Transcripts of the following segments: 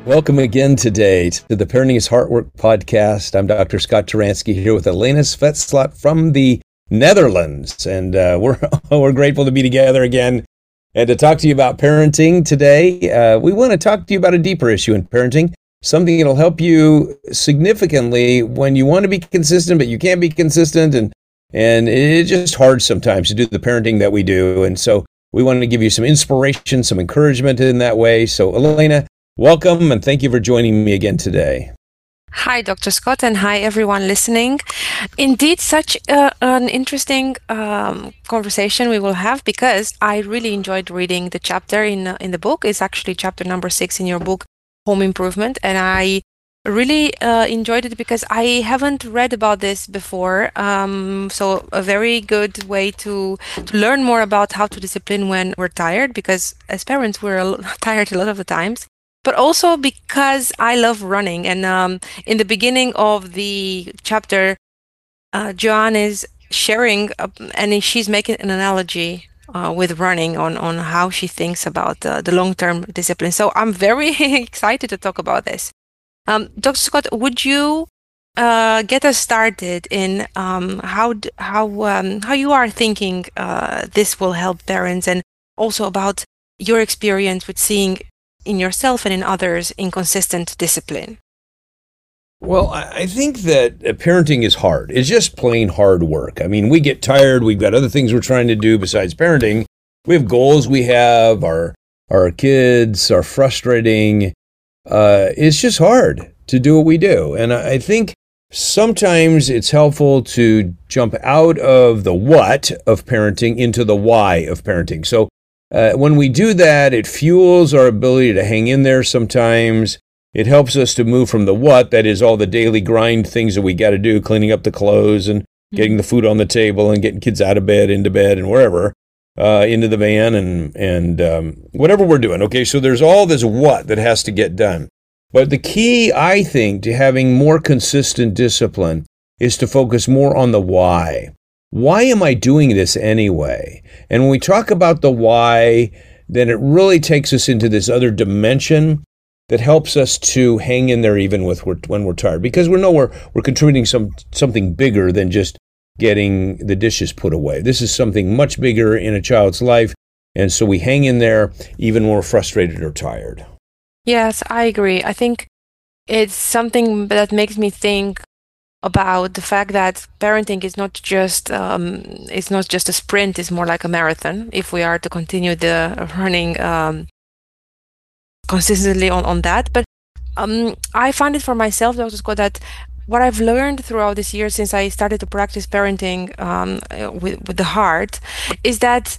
Welcome again today to the Parenting is Hard Work podcast. I'm Dr. Scott Turansky here with Elena Svetslot from the Netherlands, and we're grateful to be together again and to talk to you about parenting today. We want to talk to you about a deeper issue in parenting, something that'll help you significantly when you want to be consistent, but you can't be consistent, and it's just hard sometimes to do the parenting that we do. And so we want to give you some inspiration, some encouragement in that way. So Elena, welcome, and thank you for joining me again today. Hi, Dr. Scott, and hi, everyone listening. Indeed, such an interesting conversation we will have, because I really enjoyed reading the chapter in the book. It's actually chapter number 6 in your book, Home Improvement, and I really enjoyed it because I haven't read about this before. So a very good way to learn more about how to discipline when we're tired, because as parents, we're tired a lot of the times. But also because I love running. And in the beginning of the chapter, Joanne is sharing, and she's making an analogy with running on how she thinks about the long-term discipline. So I'm very excited to talk about this. Dr. Scott, would you get us started in how you are thinking this will help parents, and also about your experience with seeing in yourself and in others inconsistent discipline? Well, I think that parenting is hard. It's just plain hard work. I mean, we get tired. We've got other things we're trying to do besides parenting. We have goals we have. Our kids are frustrating. It's just hard to do what we do. And I think sometimes it's helpful to jump out of the what of parenting into the why of parenting. So when we do that, it fuels our ability to hang in there sometimes. It helps us to move from the what, that is all the daily grind things that we got to do, cleaning up the clothes and getting the food on the table and getting kids out of bed, into bed and wherever, into the van and whatever we're doing. Okay, so there's all this what that has to get done. But the key, I think, to having more consistent discipline is to focus more on the why. Why am I doing this anyway? And when we talk about the why, then it really takes us into this other dimension that helps us to hang in there even when we're tired, because we know we're contributing something bigger than just getting the dishes put away. This is something much bigger in a child's life, and so we hang in there even when we're frustrated or tired. Yes, I agree. I think it's something that makes me think about the fact that parenting is not just a sprint; it's more like a marathon. If we are to continue the running consistently on that, but I find it for myself, Dr. Scott, that what I've learned throughout this year since I started to practice parenting with the heart is that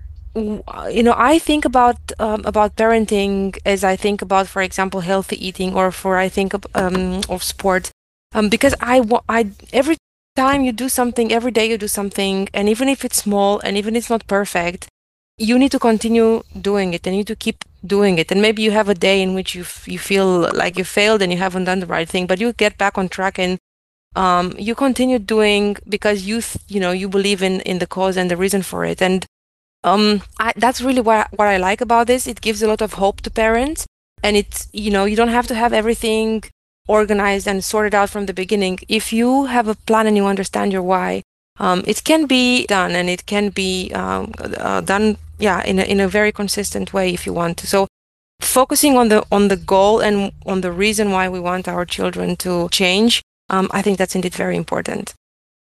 I think about parenting as I think about, for example, healthy eating, or I think of sport. Because every time you do something, every day you do something, and even if it's small and even if it's not perfect, you need to continue doing it and you need to keep doing it. And maybe you have a day in which you feel like you failed and you haven't done the right thing, but you get back on track and you continue doing because you believe in the cause and the reason for it. And that's really what I like about this. It gives a lot of hope to parents, and it's you don't have to have everything organized and sorted out from the beginning. If you have a plan and you understand your why, it can be done, and it can be done, in a very consistent way if you want to. So, focusing on the goal and on the reason why we want our children to change, I think that's indeed very important.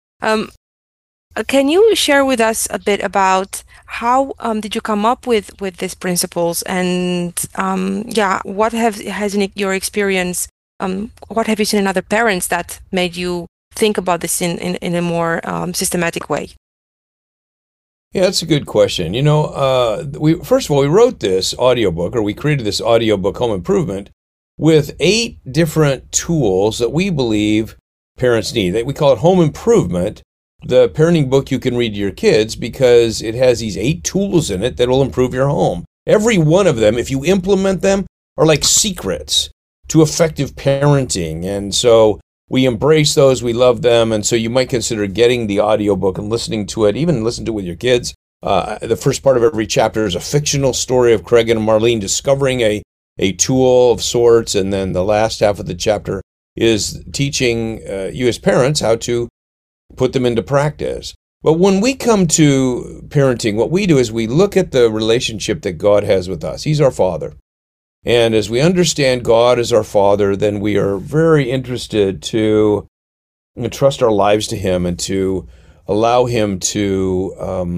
Can you share with us a bit about how did you come up with these principles, and what has in your experience? What have you seen in other parents that made you think about this in a more systematic way? Yeah, that's a good question. First of all, we wrote this audiobook, or we created this audiobook, Home Improvement, with 8 different tools that we believe parents need. We call it Home Improvement, the parenting book you can read to your kids, because it has these 8 tools in it that will improve your home. Every one of them, if you implement them, are like secrets to effective parenting. And so we embrace those, we love them, and so you might consider getting the audiobook and listening to it, even listen to it with your kids. The first part of every chapter is a fictional story of Craig and Marlene discovering a a tool of sorts. And then the last half of the chapter is teaching you as parents how to put them into practice. But when we come to parenting, what we do is we look at the relationship that God has with us. He's our Father. And as we understand God as our Father, then we are very interested to entrust our lives to Him and to allow Him to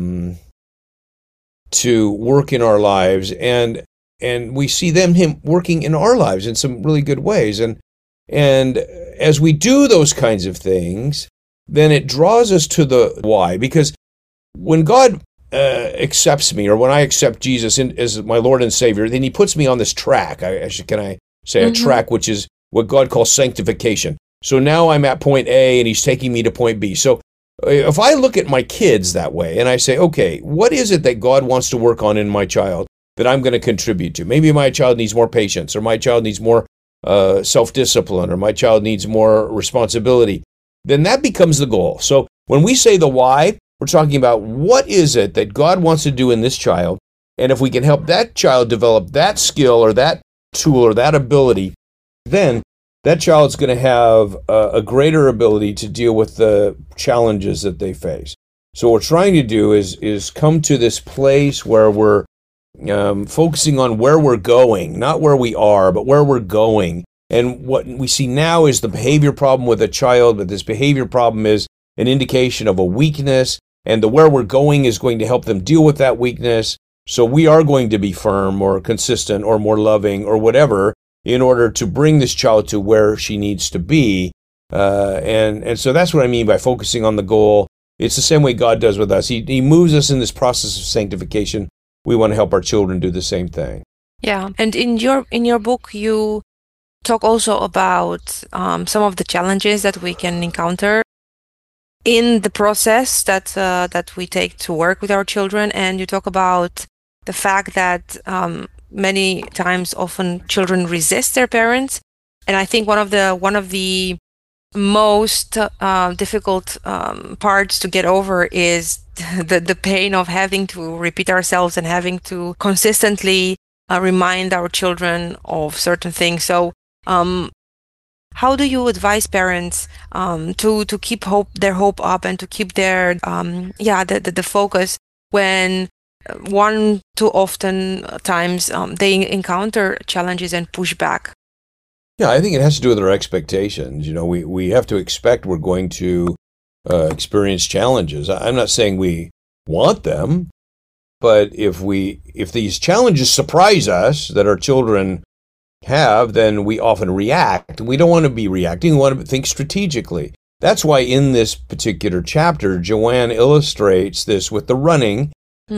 work in our lives. And we see Him working in our lives in some really good ways. And as we do those kinds of things, then it draws us to the why. Because when God accepts me, or when I accept Jesus as my Lord and Savior, then He puts me on this track. Can I say a track, which is what God calls sanctification. So now I'm at point A and He's taking me to point B. So if I look at my kids that way and I say, okay, what is it that God wants to work on in my child that I'm going to contribute to? Maybe my child needs more patience, or my child needs more self-discipline, or my child needs more responsibility. Then that becomes the goal. So when we say the why, we're talking about what is it that God wants to do in this child, and if we can help that child develop that skill or that tool or that ability, then that child's going to have a greater ability to deal with the challenges that they face. So what we're trying to do is come to this place where we're focusing on where we're going, not where we are, but where we're going. And what we see now is the behavior problem with a child, but this behavior problem is an indication of a weakness, and the where we're going is going to help them deal with that weakness. So we are going to be firm or consistent or more loving or whatever in order to bring this child to where she needs to be. And so that's what I mean by focusing on the goal. It's the same way God does with us. He moves us in this process of sanctification. We want to help our children do the same thing. Yeah, and in your book, you talk also about some of the challenges that we can encounter in the process that we take to work with our children, and you talk about the fact that many times, often children resist their parents, and I think one of the most difficult parts to get over is the pain of having to repeat ourselves and having to consistently remind our children of certain things. So how do you advise parents to keep their hope up and to keep their the focus when one too often times they encounter challenges and pushback? Yeah, I think it has to do with our expectations. You know, we have to expect we're going to experience challenges. I'm not saying we want them, but if these challenges surprise us that our children have, then we often react. We don't want to be reacting. We want to think strategically. That's why in this particular chapter, Joanne illustrates this with the running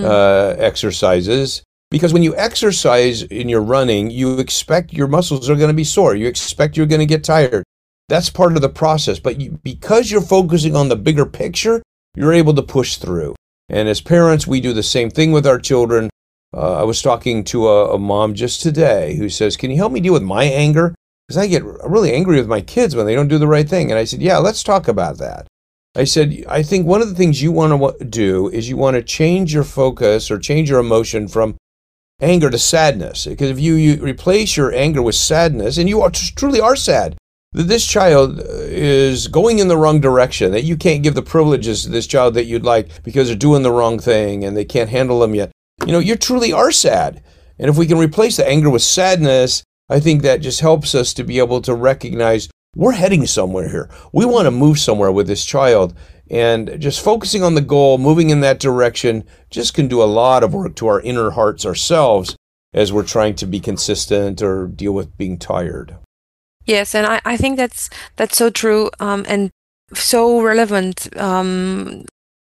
exercises. Because when you exercise in your running, you expect your muscles are going to be sore. You expect you're going to get tired. That's part of the process. But because you're focusing on the bigger picture, you're able to push through. And as parents, we do the same thing with our children. I was talking to a mom just today who says, can you help me deal with my anger? Because I get really angry with my kids when they don't do the right thing. And I said, yeah, let's talk about that. I said, I think one of the things you want to do is you want to change your focus or change your emotion from anger to sadness. Because if you replace your anger with sadness, and you truly are sad that this child is going in the wrong direction, that you can't give the privileges to this child that you'd like because they're doing the wrong thing and they can't handle them yet. You know, you truly are sad. And if we can replace the anger with sadness, I think that just helps us to be able to recognize we're heading somewhere here. We want to move somewhere with this child. And just focusing on the goal, moving in that direction, just can do a lot of work to our inner hearts ourselves as we're trying to be consistent or deal with being tired. Yes, and I think that's so true and so relevant and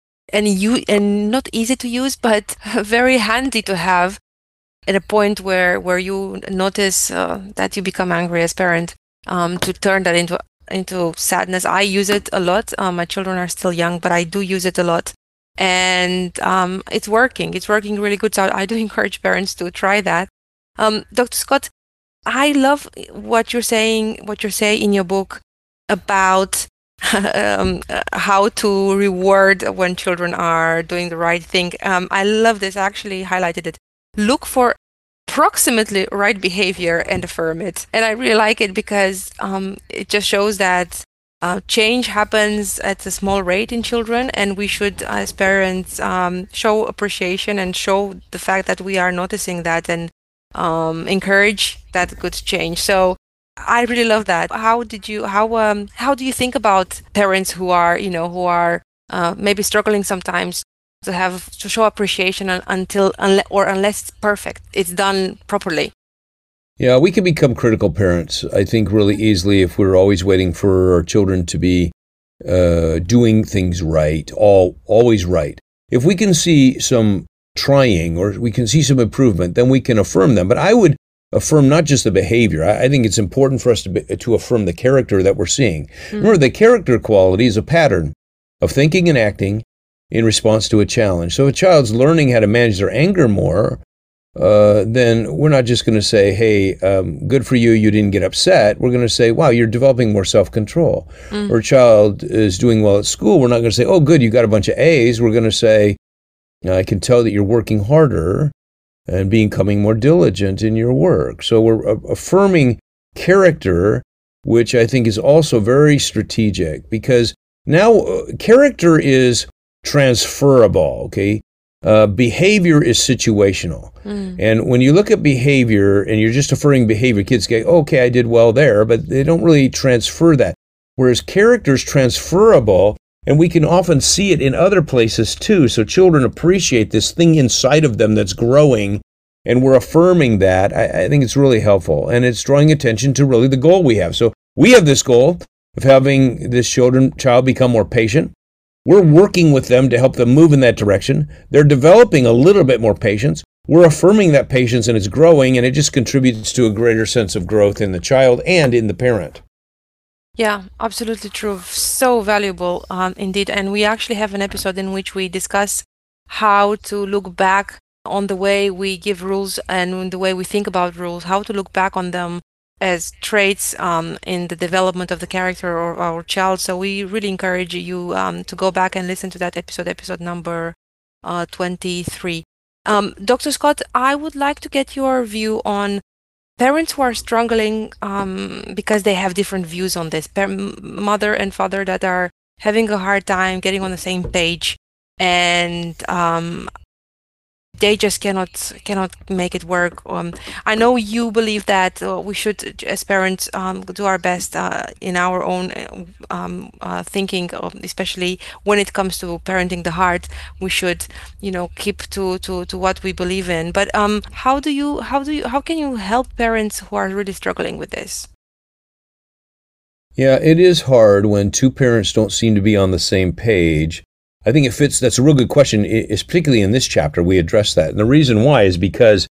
not easy to use, but very handy to have at a point where you notice that you become angry as parent, to turn that into sadness. I use it a lot. My children are still young, but I do use it a lot, and it's working. It's working really good. So I do encourage parents to try that. Dr. Scott, I love what you say in your book about how to reward when children are doing the right thing. I love this. I actually highlighted it. Look for approximately right behavior and affirm it. And I really like it because it just shows that change happens at a small rate in children, and we should, as parents, show appreciation and show the fact that we are noticing that and encourage that good change. So I really love that. How do you think about parents who are, maybe struggling sometimes to show appreciation unless it's perfect, it's done properly? Yeah, we can become critical parents, I think, really easily if we're always waiting for our children to be doing things right, always right. If we can see some trying or we can see some improvement, then we can affirm them. But I would affirm not just the behavior. I think it's important for us to affirm the character that we're seeing. Remember, the character quality is a pattern of thinking and acting in response to a challenge. So if a child's learning how to manage their anger more, then we're not just going to say, hey, good for you, you didn't get upset. We're going to say, wow, you're developing more self-control. Or a child is doing well at school. We're not going to say, oh, good, you got a bunch of A's. We're going to say, I can tell that you're working harder and becoming more diligent in your work. So we're affirming character, which I think is also very strategic, because now character is transferable, okay? Behavior is situational. And when you look at behavior and you're just affirming behavior, kids go, okay, I did well there, but they don't really transfer that. Whereas character is transferable, and we can often see it in other places too. So children appreciate this thing inside of them that's growing, and we're affirming that. I think it's really helpful, and it's drawing attention to really the goal we have. So we have this goal of having this child become more patient. We're working with them to help them move in that direction. They're developing a little bit more patience. We're affirming that patience, and it's growing, and it just contributes to a greater sense of growth in the child and in the parent. Yeah, absolutely true. So valuable, indeed. And we actually have an episode in which we discuss how to look back on the way we give rules and the way we think about rules, how to look back on them as traits in the development of the character or our child. So we really encourage you to go back and listen to that episode number 23. Dr. Scott, I would like to get your view on parents who are struggling because they have different views on this. Mother and father that are having a hard time getting on the same page, and they just cannot make it work. I know you believe that we should, as parents, do our best in our own thinking, especially when it comes to parenting the heart. We should, keep to what we believe in. But how can you help parents who are really struggling with this? Yeah, it is hard when two parents don't seem to be on the same page. I think it fits. That's a real good question. It's particularly in this chapter, we address that. And the reason why is because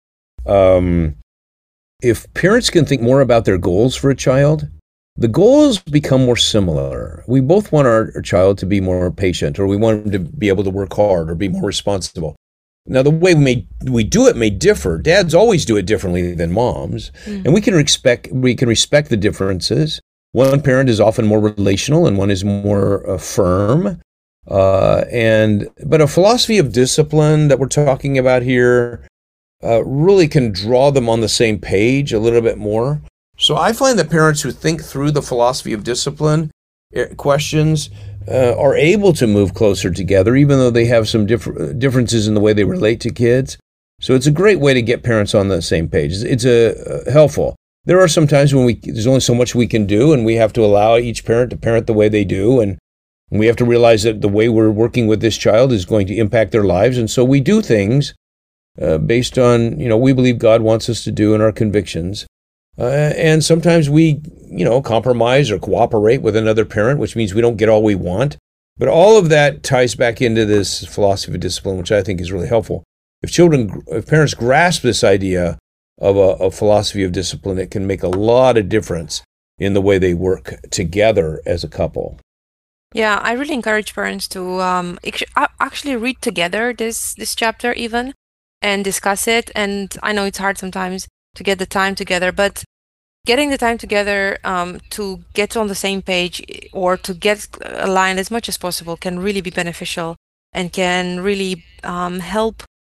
if parents can think more about their goals for a child, the goals become more similar. We both want our child to be more patient, or we want them to be able to work hard or be more responsible. Now, the way we do it may differ. Dads always do it differently than moms, and we can respect the differences. One parent is often more relational, and one is more firm. But a philosophy of discipline that we're talking about here really can draw them on the same page a little bit more. So I find that parents who think through the philosophy of discipline questions are able to move closer together, even though they have some differences in the way they relate to kids. So it's a great way to get parents on the same page. It's helpful. There are some times when there's only so much we can do, and we have to allow each parent to parent the way they do, and we have to realize that the way we're working with this child is going to impact their lives. And so we do things based on, we believe God wants us to do in our convictions. And sometimes we, compromise or cooperate with another parent, which means we don't get all we want. But all of that ties back into this philosophy of discipline, which I think is really helpful. If parents grasp this idea of a philosophy of discipline, it can make a lot of difference in the way they work together as a couple. Yeah, I really encourage parents to actually read together this chapter even and discuss it. And I know it's hard sometimes to get the time together, but getting the time together to get on the same page or to get aligned as much as possible can really be beneficial and can really help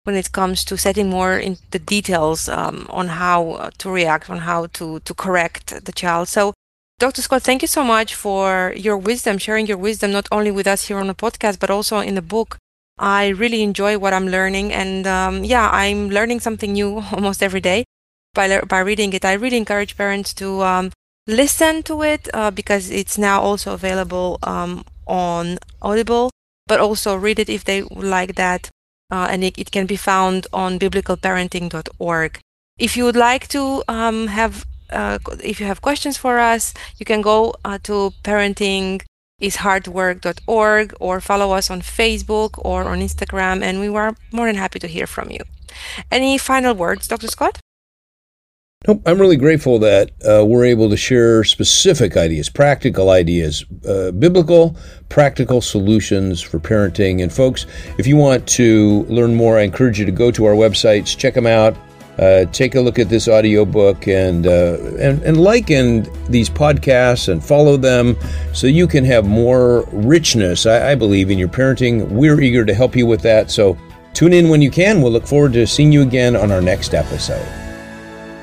when it comes to setting more in the details on how to react, on how to correct the child. So, Dr. Scott, thank you so much for your wisdom, sharing your wisdom, not only with us here on the podcast, but also in the book. I really enjoy what I'm learning. And I'm learning something new almost every day by reading it. I really encourage parents to listen to it because it's now also available on Audible, but also read it if they would like that. And it can be found on biblicalparenting.org. If you would like to if you have questions for us, you can go to parentingishardwork.org or follow us on Facebook or on Instagram, and we were more than happy to hear from you. Any final words, Dr. Scott? Nope. I'm really grateful that we're able to share specific ideas, practical ideas, biblical, practical solutions for parenting. And folks, if you want to learn more, I encourage you to go to our websites, check them out. Take a look at this audiobook and liken these podcasts and follow them so you can have more richness, I believe, in your parenting. We're eager to help you with that. So tune in when you can. We'll look forward to seeing you again on our next episode.